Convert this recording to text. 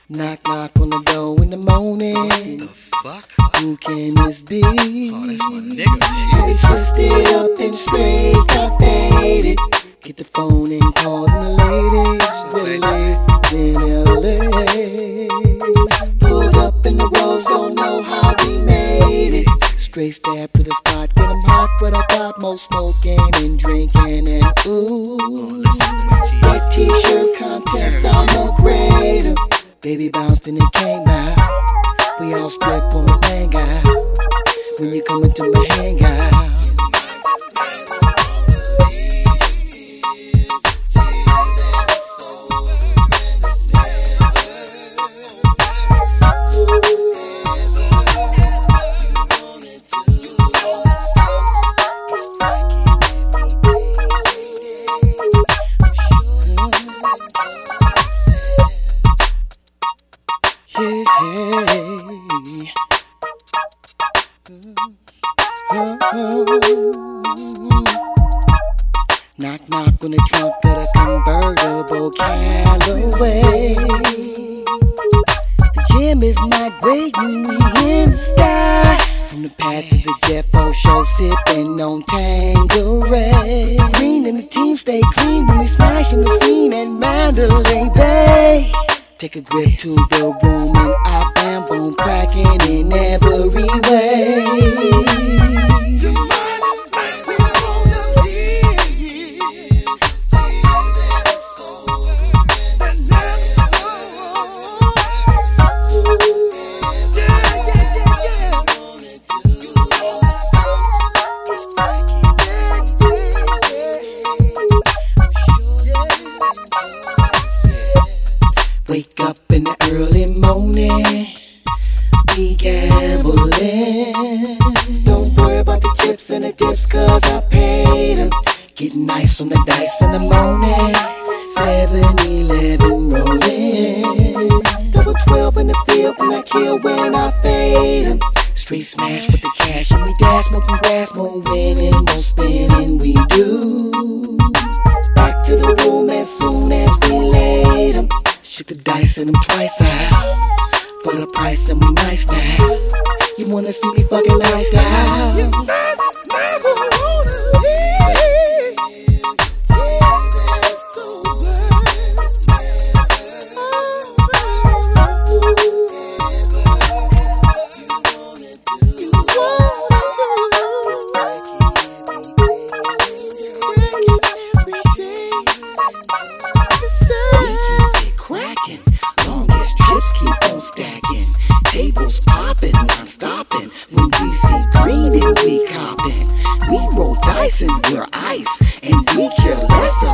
Knock, knock on the door in the morning. What the fuck? Who can this be? Oh, that's my nigga. So we twisted up and straight, got faded. Get the phone and call them the ladies. In LA. Pulled up in the Rolls, don't know how we made it. Straight stab to the spot, get them hot, but I got more smoking and drinking and ooh. White t-shirt contest, I'm no greater. Baby bounced and it came out. We all stripped on the bang out. When you come into my hangout. Knock, knock on the trunk of the convertible Callaway. The gym is migrating, we in the sky. From the pad to the jet for show, sipping on Tanqueray. Green and the team stay clean when we smashing the scene at Mandalay Bay. Take a grip to the room and I bam boom cracking in every way. Wake up in the early morning, we gambling. Don't worry about the chips and the dips, cause I paid them. Getting nice on the dice in the morning, 7-Eleven rolling. Double 12 in the field and I kill when I fade them. Street smash with the cash and we dash, smoking grass, more winning, more spinning we do. Back to the room as soon as we laid them. Shook the dice and them twice out. For the price and we nice now. You wanna see me fucking nice out? You never wanna leave. Stacking, tables popping, non-stopping. When we see green and we copping. We roll dice and we're ice, and we care less